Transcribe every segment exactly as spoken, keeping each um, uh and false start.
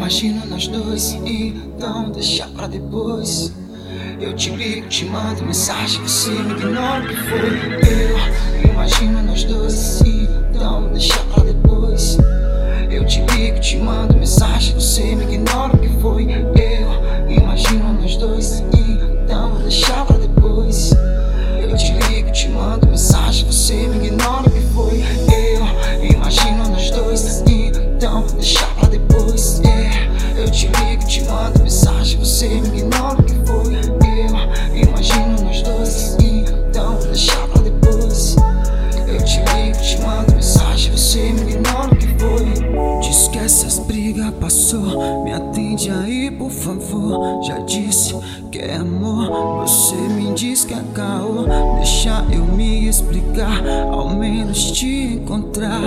imagino nós dois, então deixa pra depois. Eu te ligo, te mando mensagem, você me ignora o que foi. Eu imagino nós dois, então deixa pra depois. Eu te ligo, te mando mensagem, você me ignora o que foi. Eu imagino nós dois, então deixa pra depois. Eu te ligo, te mando mensagem, você me ignora o que foi. Eu imagino nós dois, então deixa pra depois. Yeah. Eu te ligo, te mando mensagem, você me ignora o que foi. Eu imagino nós dois, então deixa pra depois. Eu te ligo, te mando mensagem, você me ignora o que foi. Te esquece as brigas, passou, me atende aí por favor. Já disse que é amor, você me diz que é caô. Deixa eu me explicar, ao menos te encontrar.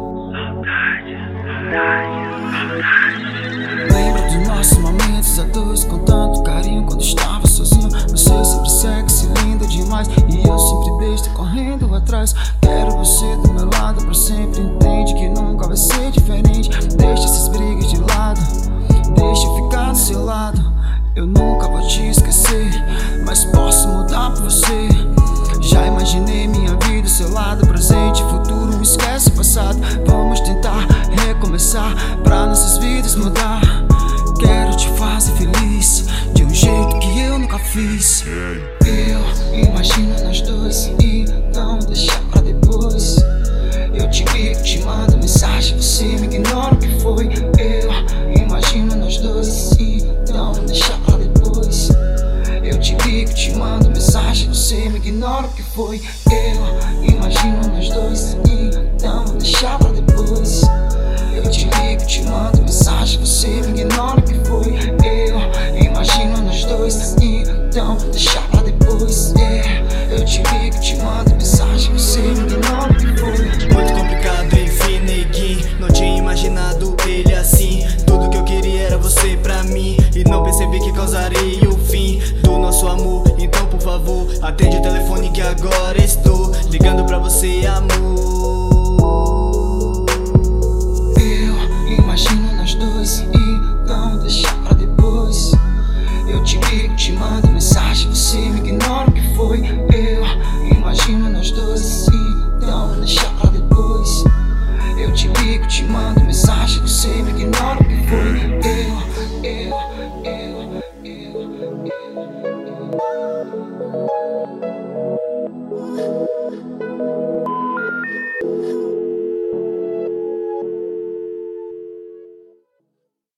Lembro dos nossos momentos a dois, com tanto carinho quando estava sozinho. Você sempre sexy, linda demais, e eu sempre besta correndo atrás. Quero você do meu lado pra sempre, entende que nunca vai ser diferente. Deixa essas brigas de lado, deixa eu ficar do seu lado. Eu nunca vou te esquecer, mas posso mudar por você. Já imaginei minha vida, seu lado, presente e futuro. Esquece o passado, vamos tentar recomeçar pra nossas vidas mudar. Quero te fazer feliz de um jeito que eu nunca fiz. Eu imagino nós dois, então deixa pra depois. Eu te ligo, te mando mensagem, você me ignora o que foi. Eu imagino nós dois, então deixa pra depois. Eu te ligo, te mando mensagem, você me ignora o que foi. Eu imagino nós dois, então deixa pra depois. Eu te ligo, te mando mensagem, você me ignora o que foi. Eu imagino nós dois, então deixa pra depois. Yeah. Eu te ligo, te mando mensagem, você me ignora o que foi. Muito complicado, enfim, neguinho. Não tinha imaginado ele assim. Tudo que eu queria era você pra mim, e não percebi que causaria o fim do nosso amor. Então por favor, atende o telefone que agora